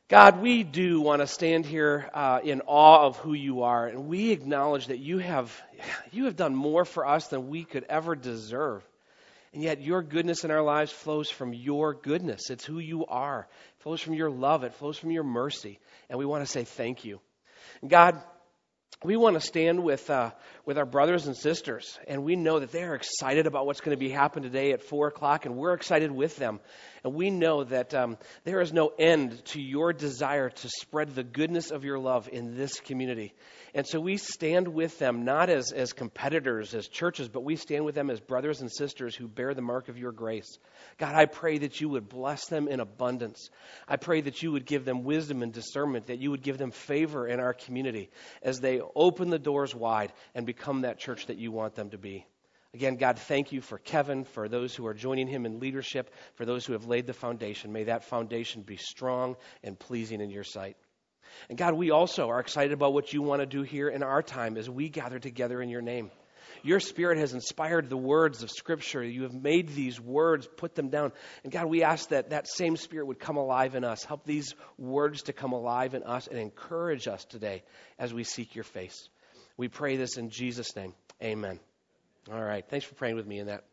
God, we do want to stand here in awe of who you are, and we acknowledge that you have done more for us than we could ever deserve. And yet your goodness in our lives flows from your goodness. It's who you are. It flows from your love. It flows from your mercy. And we want to say thank you. And God, we want to stand with our brothers and sisters, and we know that they are excited about what's going to be happening today at 4 o'clock, and we're excited with them. And we know that there is no end to your desire to spread the goodness of your love in this community. And so we stand with them, not as competitors, as churches, but we stand with them as brothers and sisters who bear the mark of your grace. God, I pray that you would bless them in abundance. I pray that you would give them wisdom and discernment, that you would give them favor in our community as they open the doors wide and become that church that you want them to be. Again, God, thank you for Kevin, for those who are joining him in leadership, for those who have laid the foundation. May that foundation be strong and pleasing in your sight. And God, we also are excited about what you want to do here in our time as we gather together in your name. Your Spirit has inspired the words of Scripture. You have made these words, put them down. And God, we ask that that same Spirit would come alive in us. Help these words to come alive in us and encourage us today as we seek your face. We pray this in Jesus' name. Amen. All right. Thanks for praying with me in that.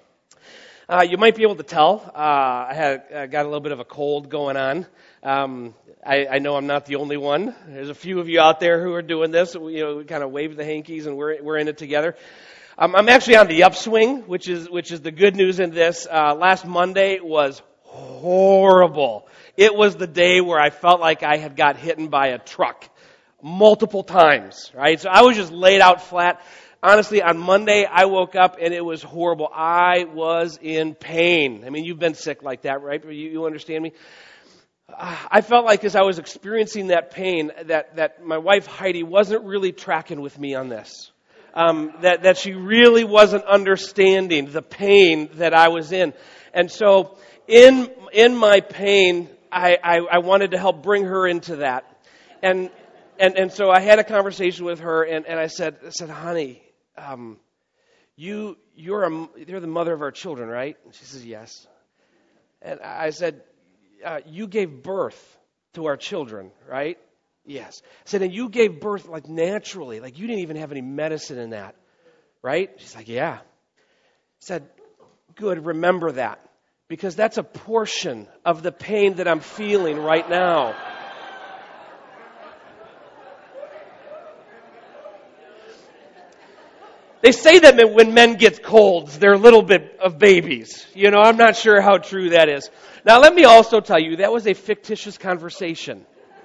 You might be able to tell I got a little bit of a cold going on. I know I'm not the only one. There's a few of you out there who are doing this. We kind of wave the hankies, and we're in it together. I'm actually on the upswing, which is the good news in this. Last Monday was horrible. It was the day where I felt like I had got hit by a truck multiple times. Right, so I was just laid out flat. Honestly, on Monday, I woke up and it was horrible. I was in pain. I mean, you've been sick like that, right? You understand me? I felt like as I was experiencing that pain, that my wife Heidi wasn't really tracking with me on this. That she really wasn't understanding the pain that I was in. And so in my pain, I wanted to help bring her into that. And so I had a conversation with her, and I said, honey, you're the mother of our children, right? And she says, yes. And I said, you gave birth to our children, right? Yes. I said, and you gave birth like naturally, like you didn't even have any medicine in that, right? She's like, yeah. I said, good, remember that, because that's a portion of the pain that I'm feeling right now. They say that when men get colds, they're a little bit of babies. I'm not sure how true that is. Now, let me also tell you, that was a fictitious conversation.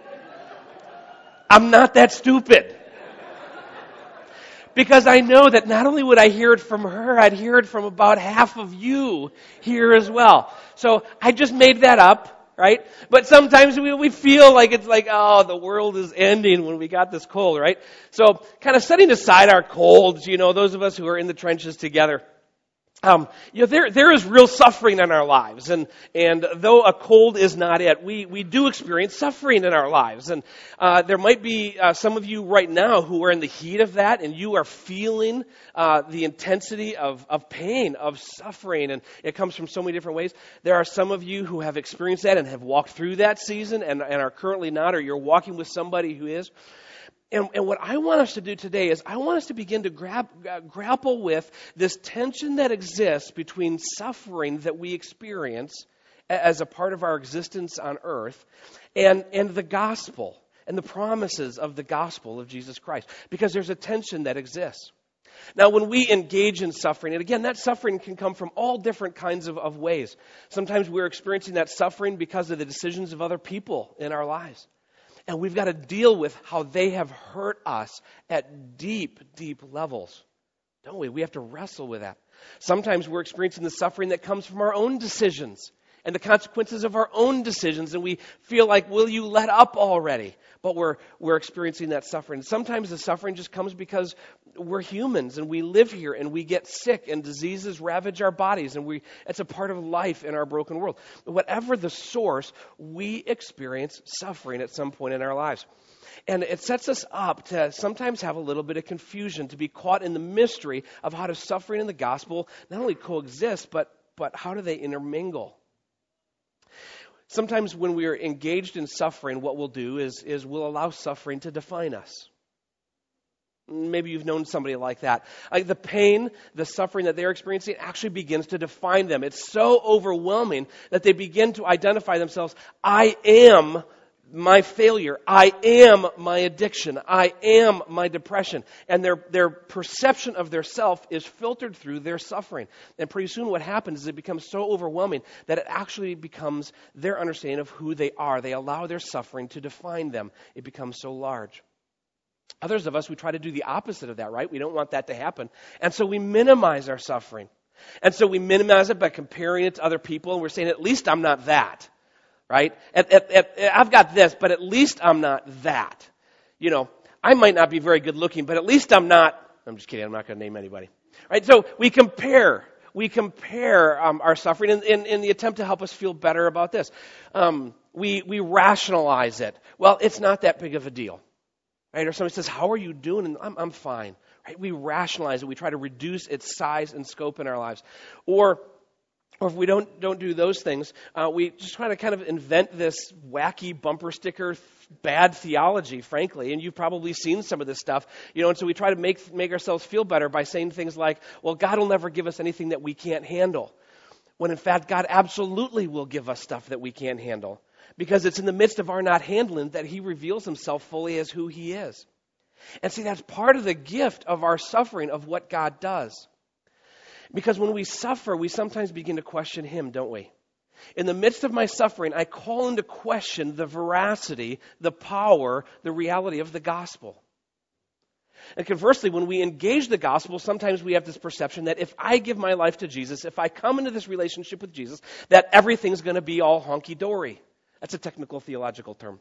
I'm not that stupid. Because I know that not only would I hear it from her, I'd hear it from about half of you here as well. So I just made that up. Right? But sometimes we feel like it's like, oh, the world is ending when we got this cold, right? So kind of setting aside our colds, those of us who are in the trenches together, there is real suffering in our lives. And though a cold is not it, we do experience suffering in our lives. And there might be some of you right now who are in the heat of that, and you are feeling the intensity of pain, of suffering, and it comes from so many different ways. There are some of you who have experienced that and have walked through that season and are currently not, or you're walking with somebody who is. And what I want us to do today is I want us to begin to grapple with this tension that exists between suffering that we experience as a part of our existence on earth and the gospel and the promises of the gospel of Jesus Christ. Because there's a tension that exists. Now, when we engage in suffering, and again, that suffering can come from all different kinds of ways. Sometimes we're experiencing that suffering because of the decisions of other people in our lives. And we've got to deal with how they have hurt us at deep, deep levels, don't we? We have to wrestle with that. Sometimes we're experiencing the suffering that comes from our own decisions and the consequences of our own decisions, and we feel like, will you let up already? But we're experiencing that suffering. Sometimes the suffering just comes because we're humans and we live here and we get sick and diseases ravage our bodies, and it's a part of life in our broken world. Whatever the source, we experience suffering at some point in our lives. And it sets us up to sometimes have a little bit of confusion, to be caught in the mystery of how does suffering and the gospel not only coexist, but how do they intermingle? Sometimes when we are engaged in suffering, what we'll do is we'll allow suffering to define us. Maybe you've known somebody like that. Like the pain, the suffering that they're experiencing actually begins to define them. It's so overwhelming that they begin to identify themselves. I am my failure. I am my addiction. I am my depression. And their perception of their self is filtered through their suffering. And pretty soon what happens is it becomes so overwhelming that it actually becomes their understanding of who they are. They allow their suffering to define them. It becomes so large. Others of us, we try to do the opposite of that, right? We don't want that to happen. And so we minimize our suffering. And so we minimize it by comparing it to other people, and we're saying, at least I'm not that, right? I've got this, but at least I'm not that. You know, I might not be very good looking, but at least I'm not, I'm just kidding, I'm not going to name anybody. Right? So we compare our suffering in the attempt to help us feel better about this. We rationalize it. Well, it's not that big of a deal. Right? Or somebody says, how are you doing? And I'm fine. Right? We rationalize it. We try to reduce its size and scope in our lives. Or if we don't do those things, we just try to kind of invent this wacky bumper sticker bad theology, frankly. And you've probably seen some of this stuff. And so we try to make ourselves feel better by saying things like, well, God will never give us anything that we can't handle. When in fact, God absolutely will give us stuff that we can't handle. Because it's in the midst of our not handling that he reveals himself fully as who he is. And see, that's part of the gift of our suffering, of what God does. Because when we suffer, we sometimes begin to question him, don't we? In the midst of my suffering, I call into question the veracity, the power, the reality of the gospel. And conversely, when we engage the gospel, sometimes we have this perception that if I give my life to Jesus, if I come into this relationship with Jesus, that everything's going to be all honky-dory. That's a technical theological term.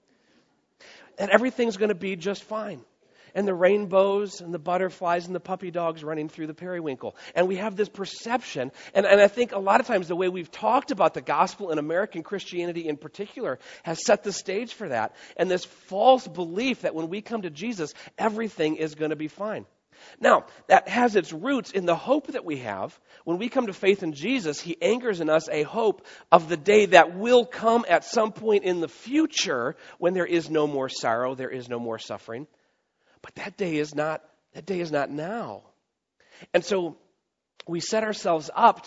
And everything's going to be just fine. And the rainbows and the butterflies and the puppy dogs running through the periwinkle. And we have this perception, and I think a lot of times the way we've talked about the gospel and American Christianity in particular has set the stage for that. And this false belief that when we come to Jesus, everything is going to be fine. Now, that has its roots in the hope that we have. When we come to faith in Jesus, he anchors in us a hope of the day that will come at some point in the future when there is no more sorrow, there is no more suffering. But that day is not now. And so we set ourselves up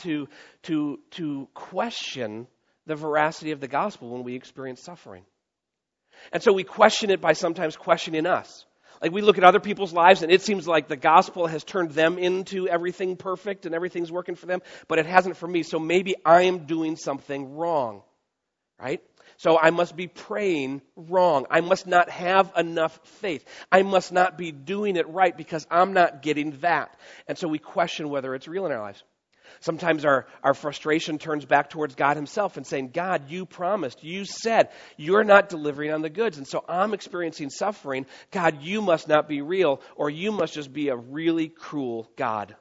to question the veracity of the gospel when we experience suffering. And so we question it by sometimes questioning us. Like we look at other people's lives and it seems like the gospel has turned them into everything perfect and everything's working for them, but it hasn't for me. So maybe I am doing something wrong, right? So I must be praying wrong. I must not have enough faith. I must not be doing it right because I'm not getting that. And so we question whether it's real in our lives. Sometimes our frustration turns back towards God himself and saying, God, you promised, you said, you're not delivering on the goods. And so I'm experiencing suffering. God, you must not be real, or you must just be a really cruel God.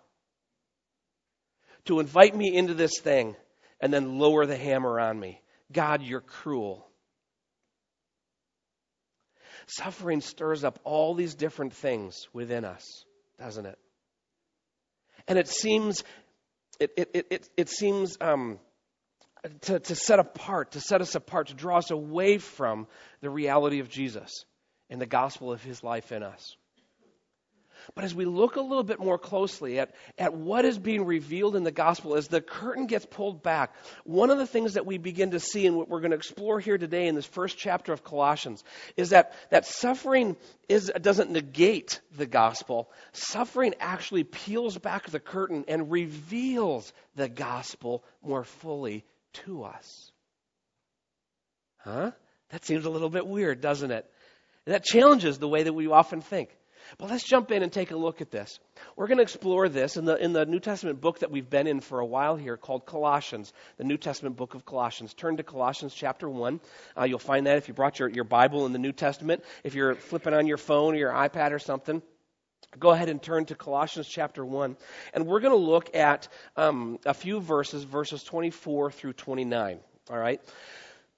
To invite me into this thing and then lower the hammer on me. God, you're cruel. Suffering stirs up all these different things within us, doesn't it? And it seems to set us apart, to draw us away from the reality of Jesus and the gospel of his life in us. But as we look a little bit more closely at what is being revealed in the gospel, as the curtain gets pulled back, one of the things that we begin to see and what we're going to explore here today in this first chapter of Colossians is that suffering doesn't negate the gospel. Suffering actually peels back the curtain and reveals the gospel more fully to us. Huh? That seems a little bit weird, doesn't it? And that challenges the way that we often think. But let's jump in and take a look at this. We're going to explore this in the New Testament book that we've been in for a while here called Colossians, the New Testament book of Colossians. Turn to Colossians chapter 1. You'll find that if you brought your Bible in the New Testament. If you're flipping on your phone or your iPad or something, go ahead and turn to Colossians chapter 1. And we're going to look at a few verses 24 through 29. All right?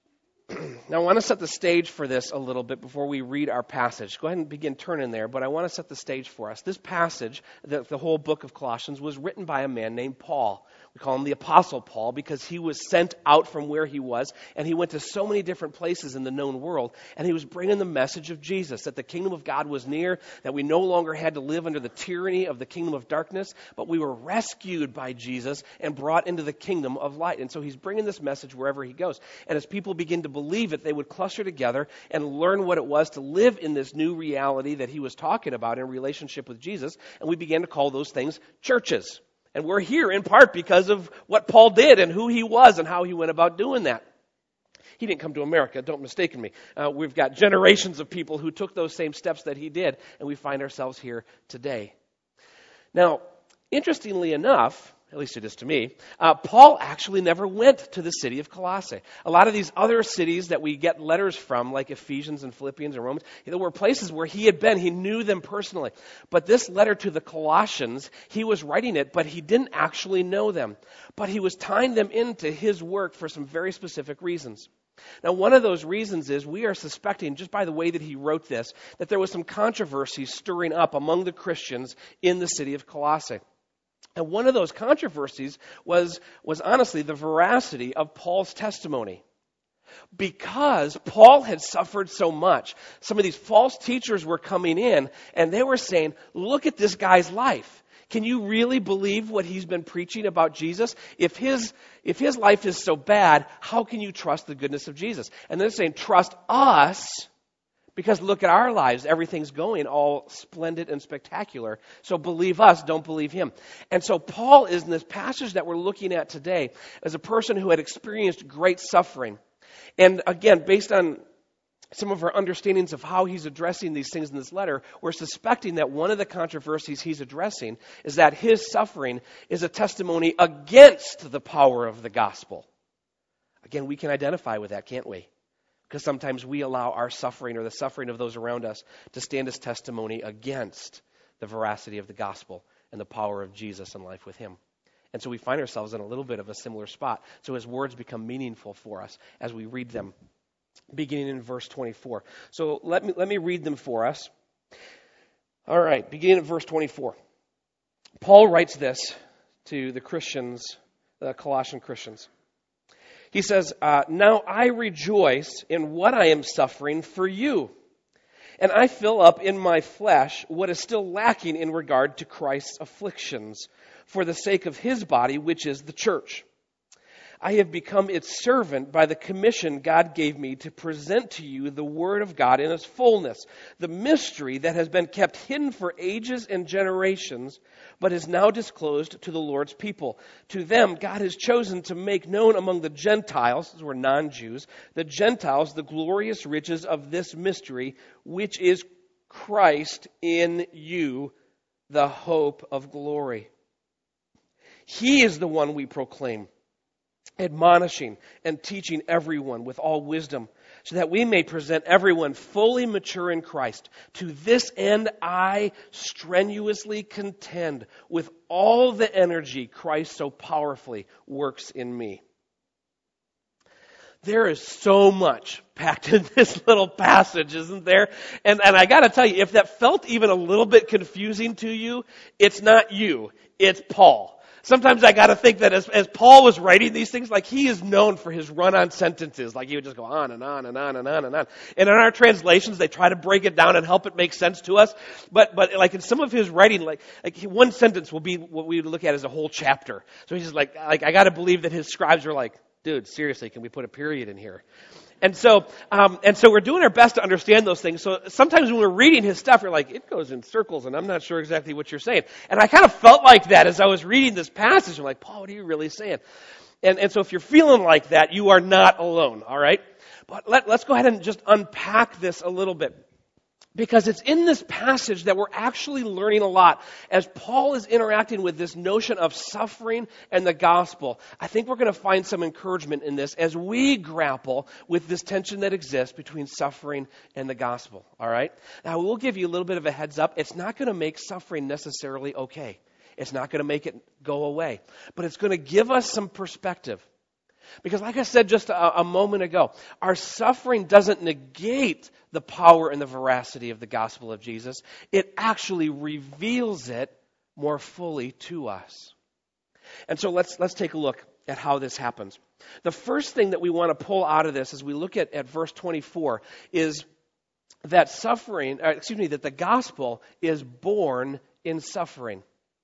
Now, I want to set the stage for this a little bit before we read our passage. Go ahead and begin turning there, but I want to set the stage for us. This passage, the whole book of Colossians, was written by a man named Paul. We call him the Apostle Paul because he was sent out from where he was, and he went to so many different places in the known world, and he was bringing the message of Jesus, that the kingdom of God was near, that we no longer had to live under the tyranny of the kingdom of darkness, but we were rescued by Jesus and brought into the kingdom of light. And so he's bringing this message wherever he goes. And as people begin to believe it, they would cluster together and learn what it was to live in this new reality that he was talking about in relationship with Jesus, and we began to call those things churches. And we're here in part because of what Paul did and who he was and how he went about doing that. He didn't come to America, don't mistake me. We've got generations of people who took those same steps that he did, and we find ourselves here today. Now, interestingly enough, at least it is to me, Paul actually never went to the city of Colossae. A lot of these other cities that we get letters from, like Ephesians and Philippians and Romans, there were places where he had been. He knew them personally. But this letter to the Colossians, he was writing it, but he didn't actually know them. But he was tying them into his work for some very specific reasons. Now, one of those reasons is we are suspecting, just by the way that he wrote this, that there was some controversy stirring up among the Christians in the city of Colossae. And one of those controversies was honestly the veracity of Paul's testimony. Because Paul had suffered so much, some of these false teachers were coming in and they were saying, look at this guy's life. Can you really believe what he's been preaching about Jesus? If his life is so bad, how can you trust the goodness of Jesus? And they're saying, trust us. Because look at our lives. Everything's going all splendid and spectacular. So believe us, don't believe him. And so Paul is in this passage that we're looking at today as a person who had experienced great suffering. And again, based on some of our understandings of how he's addressing these things in this letter, we're suspecting that one of the controversies he's addressing is that his suffering is a testimony against the power of the gospel. Again, we can identify with that, can't we? Because sometimes we allow our suffering or the suffering of those around us to stand as testimony against the veracity of the gospel and the power of Jesus and life with him. And so we find ourselves in a little bit of a similar spot. So his words become meaningful for us as we read them, beginning in verse 24. So let me read them for us. All right, beginning at verse 24. Paul writes this to the Christians, the Colossian Christians. He says, now I rejoice in what I am suffering for you, and I fill up in my flesh what is still lacking in regard to Christ's afflictions for the sake of his body, which is the church. I have become its servant by the commission God gave me to present to you the word of God in its fullness, the mystery that has been kept hidden for ages and generations, but is now disclosed to the Lord's people. To them, God has chosen to make known among the Gentiles, those were non-Jews, the Gentiles, the glorious riches of this mystery, which is Christ in you, the hope of glory. He is the one we proclaim, admonishing and teaching everyone with all wisdom, so that we may present everyone fully mature in Christ. To this end I strenuously contend with all the energy Christ so powerfully works in me. There is so much packed in this little passage, isn't there? And I got to tell you, if that felt even a little bit confusing to you, it's not you, it's Paul. Sometimes I got to think that as Paul was writing these things, like he is known for his run-on sentences. Like he would just go on and on and on and on and on. And in our translations, they try to break it down and help it make sense to us. But like in some of his writing, like one sentence will be what we would look at as a whole chapter. So he's just like I got to believe that his scribes were like, dude, seriously, can we put a period in here? And so we're doing our best to understand those things. So sometimes when we're reading his stuff, we're like, it goes in circles, and I'm not sure exactly what you're saying. And I kind of felt like that as I was reading this passage. I'm like, Paul, what are you really saying? And so if you're feeling like that, you are not alone, all right? But let's go ahead and just unpack this a little bit. Because it's in this passage that we're actually learning a lot. As Paul is interacting with this notion of suffering and the gospel, I think we're going to find some encouragement in this as we grapple with this tension that exists between suffering and the gospel. All right? Now, we'll give you a little bit of a heads up. It's not going to make suffering necessarily okay. It's not going to make it go away. But it's going to give us some perspective. Because like I said just a moment ago, our suffering doesn't negate the power and the veracity of the gospel of Jesus. It actually reveals it more fully to us. And so let's take a look at how this happens. The first thing that we want to pull out of this as we look at verse 24 is that that the gospel is born in suffering.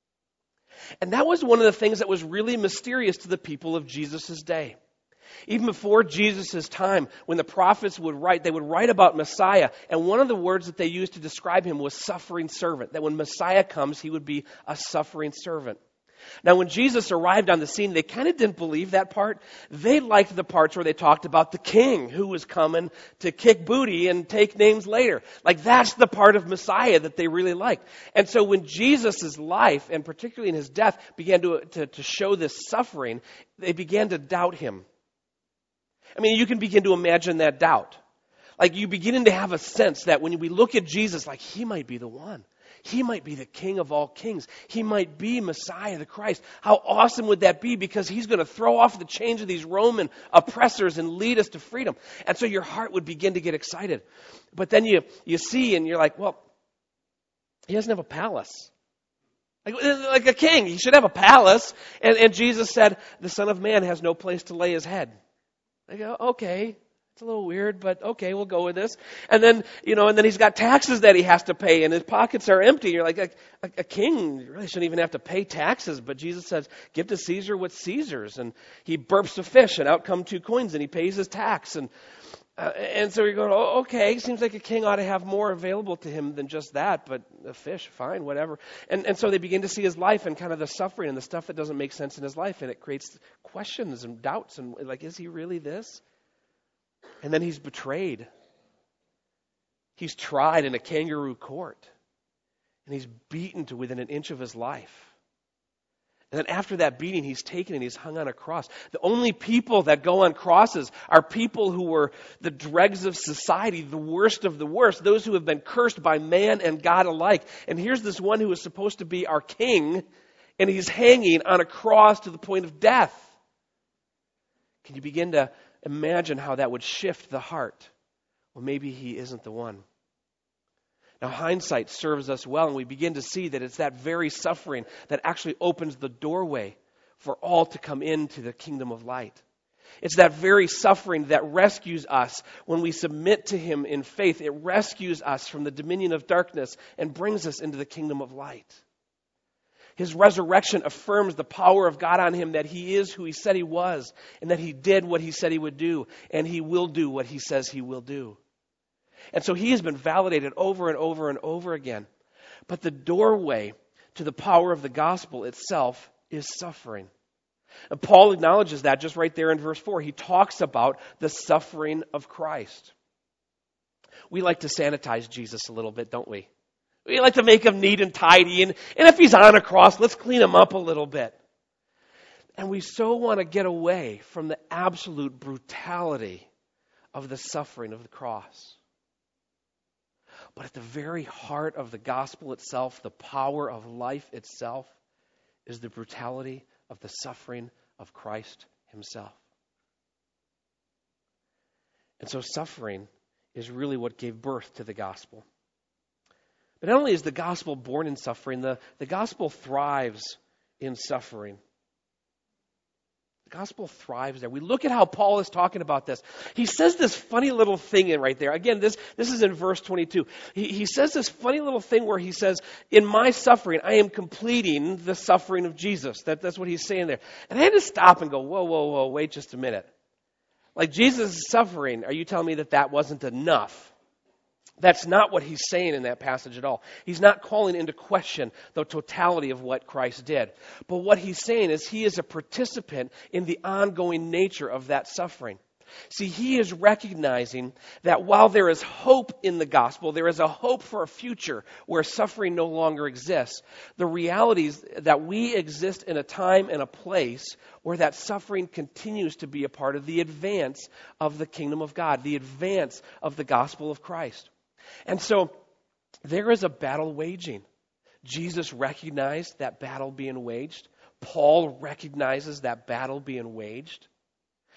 And that was one of the things that was really mysterious to the people of Jesus' day. Even before Jesus' time, when the prophets would write, they would write about Messiah. And one of the words that they used to describe him was suffering servant. That when Messiah comes, he would be a suffering servant. Now, when Jesus arrived on the scene, they kind of didn't believe that part. They liked the parts where they talked about the king who was coming to kick booty and take names later. Like, that's the part of Messiah that they really liked. And so when Jesus' life, and particularly in his death, began to show this suffering, they began to doubt him. I mean, you can begin to imagine that doubt. Like, you beginning to have a sense that when we look at Jesus, like, he might be the one. He might be the King of all kings. He might be Messiah, the Christ. How awesome would that be? Because he's going to throw off the chains of these Roman oppressors and lead us to freedom. And so your heart would begin to get excited. But then you see and you're like, well, he doesn't have a palace. Like a king, he should have a palace. And Jesus said, the Son of Man has no place to lay his head. I go, okay. It's a little weird, but okay, we'll go with this. And then, and then he's got taxes that he has to pay, and his pockets are empty. You're like a king really shouldn't even have to pay taxes. But Jesus says, give to Caesar what's Caesar's. And he burps a fish, and out come 2 coins, and he pays his tax. And so you're going, oh, okay, seems like a king ought to have more available to him than just that, but a fish, fine, whatever. And so they begin to see his life and kind of the suffering and the stuff that doesn't make sense in his life, and it creates questions and doubts, and like, is he really this? And then he's betrayed. He's tried in a kangaroo court. And he's beaten to within an inch of his life. And then after that beating, he's taken and he's hung on a cross. The only people that go on crosses are people who were the dregs of society, the worst of the worst, those who have been cursed by man and God alike. And here's this one who is supposed to be our king, and he's hanging on a cross to the point of death. Can you begin to imagine how that would shift the heart? Well, maybe he isn't the one. Now, hindsight serves us well, and we begin to see that it's that very suffering that actually opens the doorway for all to come into the kingdom of light. It's that very suffering that rescues us when we submit to him in faith. It rescues us from the dominion of darkness and brings us into the kingdom of light. His resurrection affirms the power of God on him, that he is who he said he was, and that he did what he said he would do, and he will do what he says he will do. And so he has been validated over and over and over again. But the doorway to the power of the gospel itself is suffering. And Paul acknowledges that just right there in verse 4. He talks about the suffering of Christ. We like to sanitize Jesus a little bit, don't we? We like to make him neat and tidy, and if he's on a cross, let's clean him up a little bit. And we so want to get away from the absolute brutality of the suffering of the cross. But at the very heart of the gospel itself, the power of life itself, is the brutality of the suffering of Christ himself. And so suffering is really what gave birth to the gospel. But not only is the gospel born in suffering, the gospel thrives in suffering. The gospel thrives there. We look at how Paul is talking about this. He says this funny little thing in right there. Again, this is in verse 22. He says this funny little thing where he says, in my suffering, I am completing the suffering of Jesus. That's what he's saying there. And I had to stop and go, whoa, wait just a minute. Like, Jesus' suffering, are you telling me that wasn't enough? That's not what he's saying in that passage at all. He's not calling into question the totality of what Christ did. But what he's saying is he is a participant in the ongoing nature of that suffering. See, he is recognizing that while there is hope in the gospel, there is a hope for a future where suffering no longer exists. The reality is that we exist in a time and a place where that suffering continues to be a part of the advance of the kingdom of God, the advance of the gospel of Christ. And so there is a battle waging. Jesus recognized that battle being waged. Paul recognizes that battle being waged.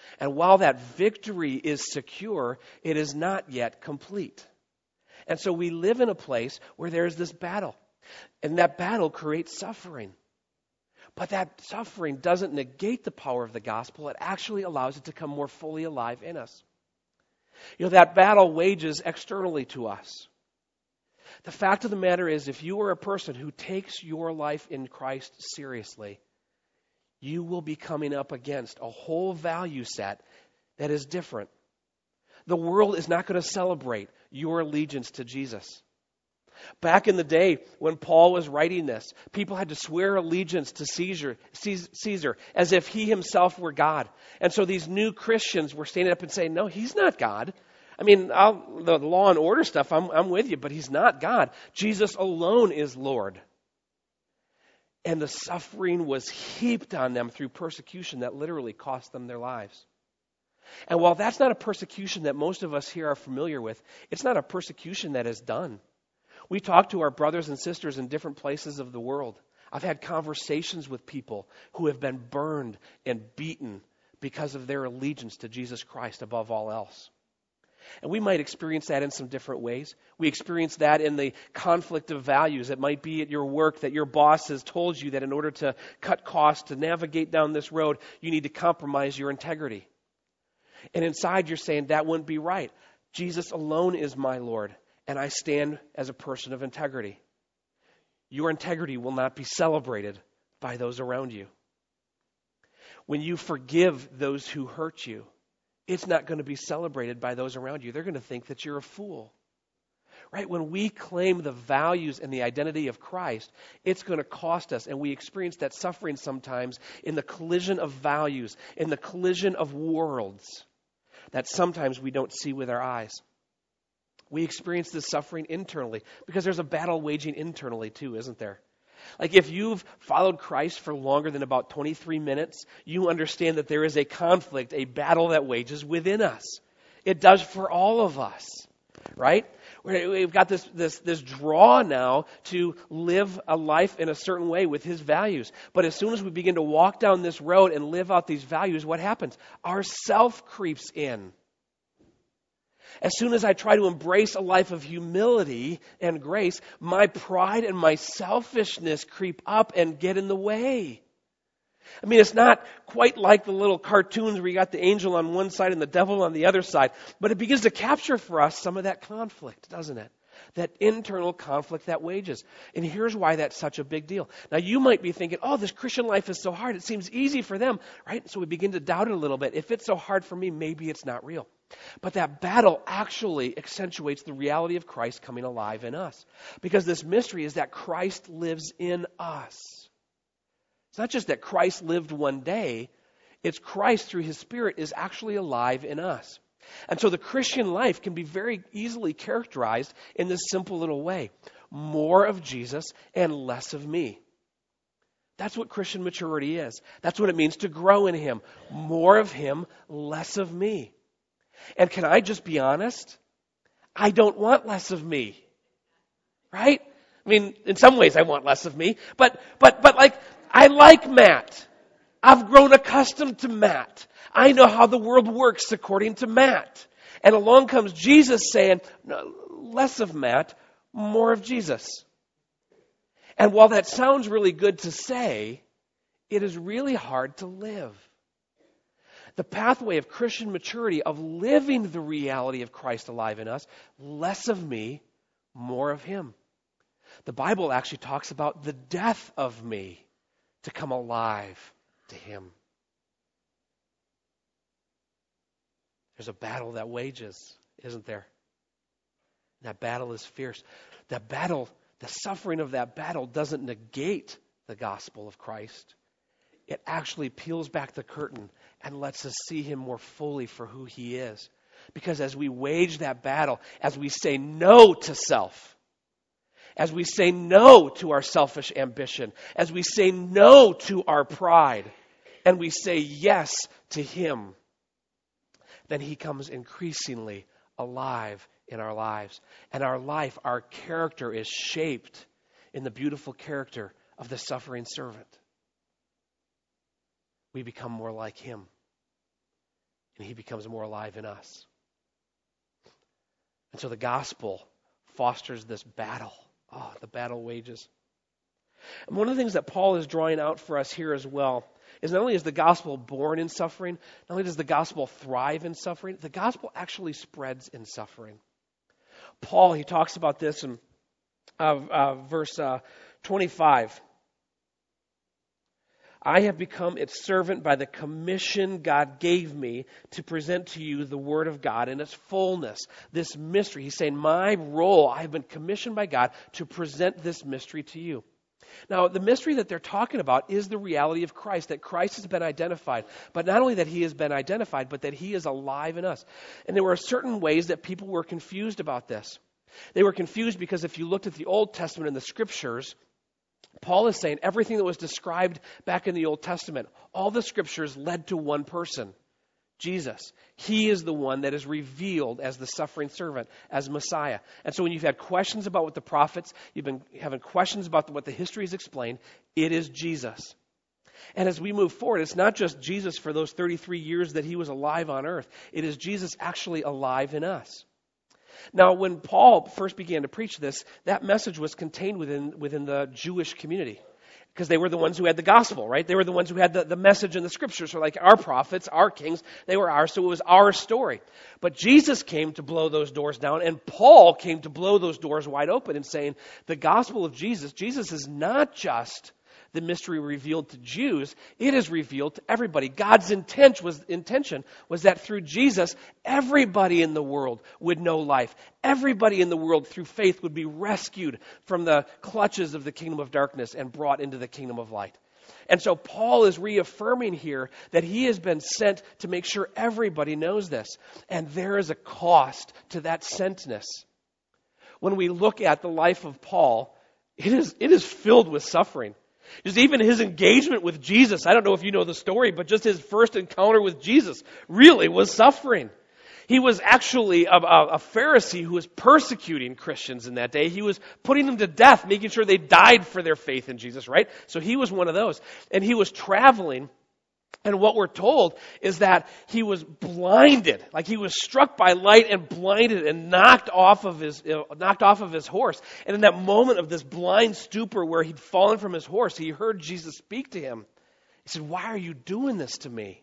And while that victory is secure, it is not yet complete. And so we live in a place where there's this battle. And that battle creates suffering. But that suffering doesn't negate the power of the gospel. It actually allows it to come more fully alive in us. That battle wages externally to us. The fact of the matter is, if you are a person who takes your life in Christ seriously, you will be coming up against a whole value set that is different. The world is not going to celebrate your allegiance to Jesus. Back in the day when Paul was writing this, people had to swear allegiance to Caesar as if he himself were God. And so these new Christians were standing up and saying, no, he's not God. I mean, the law and order stuff, I'm with you, but he's not God. Jesus alone is Lord. And the suffering was heaped on them through persecution that literally cost them their lives. And while that's not a persecution that most of us here are familiar with, it's not a persecution that is done. We talk to our brothers and sisters in different places of the world. I've had conversations with people who have been burned and beaten because of their allegiance to Jesus Christ above all else. And we might experience that in some different ways. We experience that in the conflict of values. It might be at your work that your boss has told you that in order to cut costs, to navigate down this road, you need to compromise your integrity. And inside you're saying, that wouldn't be right. Jesus alone is my Lord, and I stand as a person of integrity. Your integrity will not be celebrated by those around you. When you forgive those who hurt you, it's not going to be celebrated by those around you. They're going to think that you're a fool. Right? When we claim the values and the identity of Christ, it's going to cost us. And we experience that suffering sometimes in the collision of values, in the collision of worlds that sometimes we don't see with our eyes. We experience this suffering internally because there's a battle waging internally too, isn't there? Like if you've followed Christ for longer than about 23 minutes, you understand that there is a conflict, a battle that wages within us. It does for all of us, right? We've got this draw now to live a life in a certain way with His values. But as soon as we begin to walk down this road and live out these values, what happens? Our self creeps in. As soon as I try to embrace a life of humility and grace, my pride and my selfishness creep up and get in the way. I mean, it's not quite like the little cartoons where you got the angel on one side and the devil on the other side, but it begins to capture for us some of that conflict, doesn't it? That internal conflict that wages. And here's why that's such a big deal. Now, you might be thinking, oh, this Christian life is so hard. It seems easy for them, right? So we begin to doubt it a little bit. If it's so hard for me, maybe it's not real. But that battle actually accentuates the reality of Christ coming alive in us. Because this mystery is that Christ lives in us. It's not just that Christ lived one day. It's Christ through His Spirit is actually alive in us. And so the Christian life can be very easily characterized in this simple little way. More of Jesus and less of me. That's what Christian maturity is. That's what it means to grow in Him. More of Him, less of me. And can I just be honest? I don't want less of me. Right? I mean, in some ways I want less of me. But like, I like Matt. I've grown accustomed to Matt. I know how the world works according to Matt. And along comes Jesus saying, no, less of Matt, more of Jesus. And while that sounds really good to say, it is really hard to live. The pathway of Christian maturity, of living the reality of Christ alive in us, less of me, more of Him. The Bible actually talks about the death of me to come alive to Him. There's a battle that wages, isn't there? That battle is fierce. That battle, the suffering of that battle doesn't negate the gospel of Christ. It actually peels back the curtain and lets us see Him more fully for who He is. Because as we wage that battle, as we say no to self, as we say no to our selfish ambition, as we say no to our pride, and we say yes to Him, then He comes increasingly alive in our lives. And our life, our character is shaped in the beautiful character of the suffering servant. We become more like Him. and he becomes more alive in us. And so the gospel fosters this battle. Oh, the battle wages. And one of the things that Paul is drawing out for us here as well is not only is the gospel born in suffering, not only does the gospel thrive in suffering, the gospel actually spreads in suffering. Paul, he talks about this in verse 25. I have become its servant by the commission God gave me to present to you the Word of God in its fullness, this mystery. He's saying, my role, I have been commissioned by God to present this mystery to you. Now, the mystery that they're talking about is the reality of Christ, that Christ has been identified. But not only that he has been identified, but that he is alive in us. And there were certain ways that people were confused about this. They were confused because if you looked at the Old Testament and the Scriptures, Paul is saying everything that was described back in the Old Testament, all the Scriptures led to one person, Jesus. He is the one that is revealed as the suffering servant, as Messiah. And so when you've had questions about what the prophets, you've been having questions about what the history has explained, it is Jesus. And as we move forward, it's not just Jesus for those 33 years that he was alive on earth. It is Jesus actually alive in us. Now, when Paul first began to preach this, that message was contained within the Jewish community. Because they were the ones who had the gospel, right? They were the ones who had the message in the Scriptures. So like our prophets, our kings, they were ours, so it was our story. But Jesus came to blow those doors down, and Paul came to blow those doors wide open and saying, the gospel of Jesus is not just the mystery revealed to Jews, it is revealed to everybody. God's intention was that through Jesus, everybody in the world would know life. Everybody in the world through faith would be rescued from the clutches of the kingdom of darkness and brought into the kingdom of light. And so Paul is reaffirming here that he has been sent to make sure everybody knows this. And there is a cost to that sentness. When we look at the life of Paul, it is filled with suffering. Just even his engagement with Jesus, I don't know if you know the story, but just his first encounter with Jesus really was suffering. He was actually a Pharisee who was persecuting Christians in that day. He was putting them to death, making sure they died for their faith in Jesus, right? So he was one of those. And he was traveling, and what we're told is that he was blinded, like he was struck by light and blinded and knocked off of his horse. And in that moment of this blind stupor where he'd fallen from his horse, he heard Jesus speak to him. He said, "Why are you doing this to me?"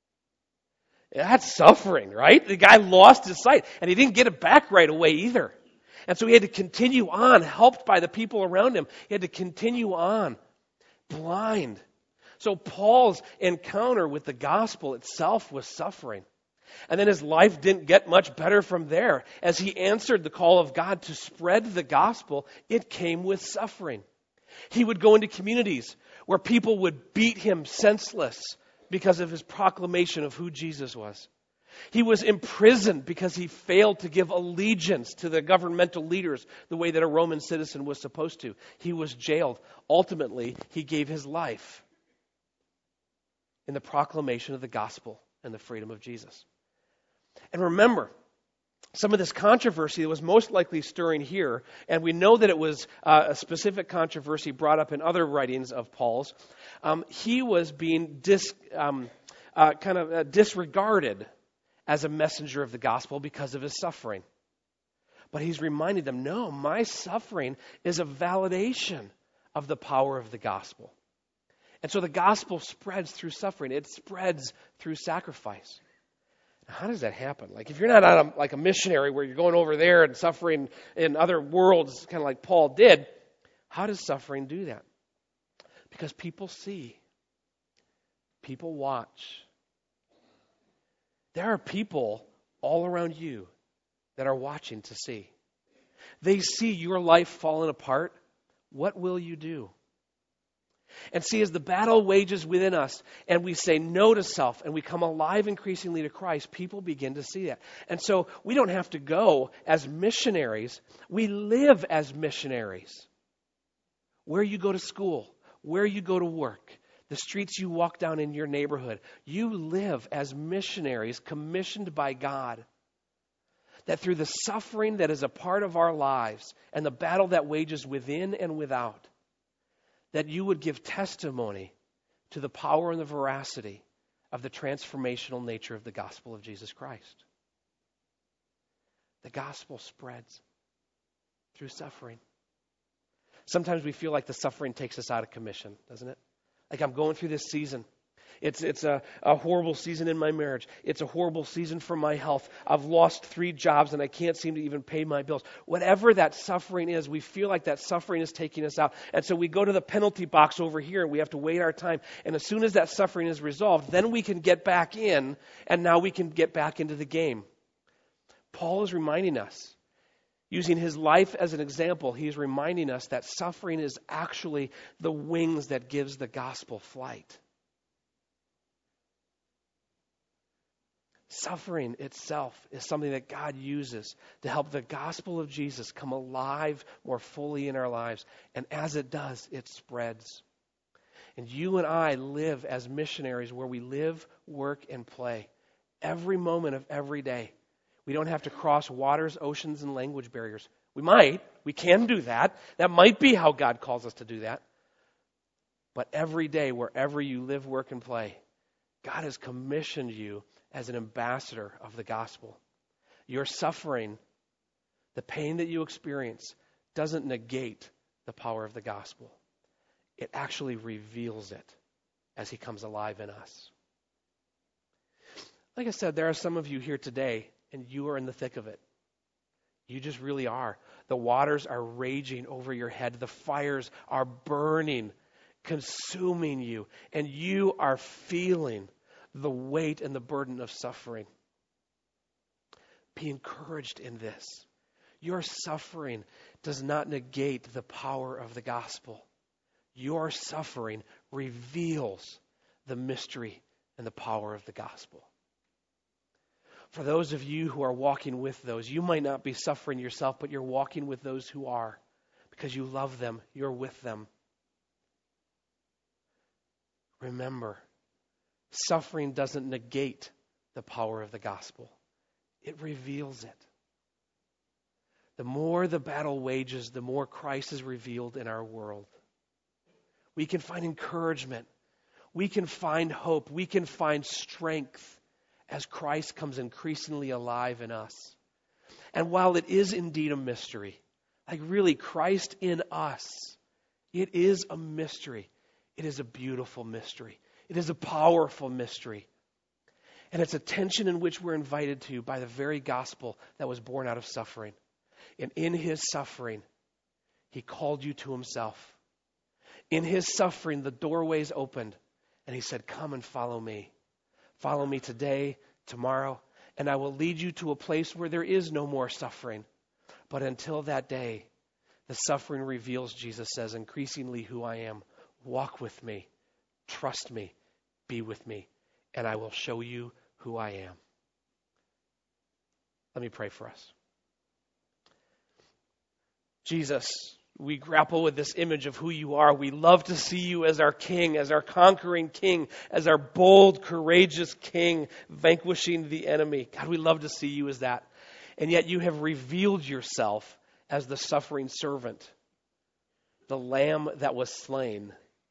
That's suffering, right? The guy lost his sight, and he didn't get it back right away either. And so he had to continue on, helped by the people around him. He had to continue on, blind. So Paul's encounter with the gospel itself was suffering. And then his life didn't get much better from there. As he answered the call of God to spread the gospel, it came with suffering. He would go into communities where people would beat him senseless because of his proclamation of who Jesus was. He was imprisoned because he failed to give allegiance to the governmental leaders the way that a Roman citizen was supposed to. He was jailed. Ultimately, he gave his life in the proclamation of the gospel and the freedom of Jesus. And remember, some of this controversy that was most likely stirring here, and we know that it was a specific controversy brought up in other writings of Paul's, he was being disregarded as a messenger of the gospel because of his suffering. But he's reminding them, no, my suffering is a validation of the power of the gospel. And so the gospel spreads through suffering. It spreads through sacrifice. Now, how does that happen? Like if you're not on a missionary where you're going over there and suffering in other worlds, kind of like Paul did, how does suffering do that? Because people see. People watch. There are people all around you that are watching to see. They see your life falling apart. What will you do? And see, as the battle wages within us and we say no to self and we come alive increasingly to Christ, people begin to see that. And so we don't have to go as missionaries. We live as missionaries. Where you go to school, where you go to work, the streets you walk down in your neighborhood, you live as missionaries commissioned by God. That through the suffering that is a part of our lives and the battle that wages within and without, that you would give testimony to the power and the veracity of the transformational nature of the gospel of Jesus Christ. The gospel spreads through suffering. Sometimes we feel like the suffering takes us out of commission, doesn't it? Like I'm going through this season. It's a horrible season in my marriage. It's a horrible season for my health. I've lost 3 jobs and I can't seem to even pay my bills. Whatever that suffering is, we feel like that suffering is taking us out. And so we go to the penalty box over here and we have to wait our time. And as soon as that suffering is resolved, then we can get back in, and now we can get back into the game. Paul is reminding us, using his life as an example, he's reminding us that suffering is actually the wings that gives the gospel flight. Suffering itself is something that God uses to help the gospel of Jesus come alive more fully in our lives. And as it does, it spreads. And you and I live as missionaries where we live, work, and play every moment of every day. We don't have to cross waters, oceans, and language barriers. We might. We can do that. That might be how God calls us to do that. But every day, wherever you live, work, and play, God has commissioned you as an ambassador of the gospel. Your suffering, the pain that you experience, doesn't negate the power of the gospel. It actually reveals it as he comes alive in us. Like I said, there are some of you here today, and you are in the thick of it. You just really are. The waters are raging over your head. The fires are burning, consuming you, and you are feeling the weight and the burden of suffering. Be encouraged in this. Your suffering does not negate the power of the gospel. Your suffering reveals the mystery and the power of the gospel. For those of you who are walking with those, you might not be suffering yourself, but you're walking with those who are, because you love them, you're with them. Remember, suffering doesn't negate the power of the gospel. It reveals it. The more the battle wages, the more Christ is revealed in our world. We can find encouragement. We can find hope. We can find strength as Christ comes increasingly alive in us. And while it is indeed a mystery, like really Christ in us, it is a mystery. It is a beautiful mystery. It is a powerful mystery. And it's a tension in which we're invited to by the very gospel that was born out of suffering. And in his suffering, he called you to himself. In his suffering, the doorways opened, and he said, "Come and follow me. Follow me today, tomorrow, and I will lead you to a place where there is no more suffering." But until that day, the suffering reveals, Jesus says, increasingly who I am. Walk with me, trust me, be with me, and I will show you who I am. Let me pray for us. Jesus, we grapple with this image of who you are. We love to see you as our king, as our conquering king, as our bold, courageous king, vanquishing the enemy. God, we love to see you as that. And yet you have revealed yourself as the suffering servant, the lamb that was slain.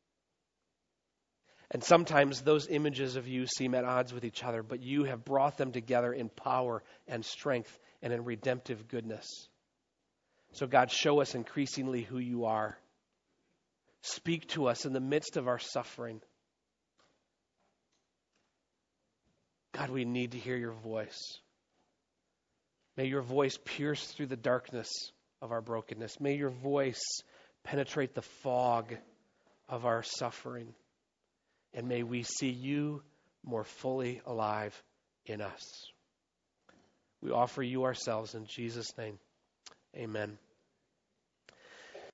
And sometimes those images of you seem at odds with each other, but you have brought them together in power and strength and in redemptive goodness. So God, show us increasingly who you are. Speak to us in the midst of our suffering. God, we need to hear your voice. May your voice pierce through the darkness of our brokenness. May your voice penetrate the fog of our suffering. And may we see you more fully alive in us. We offer you ourselves in Jesus' name. Amen.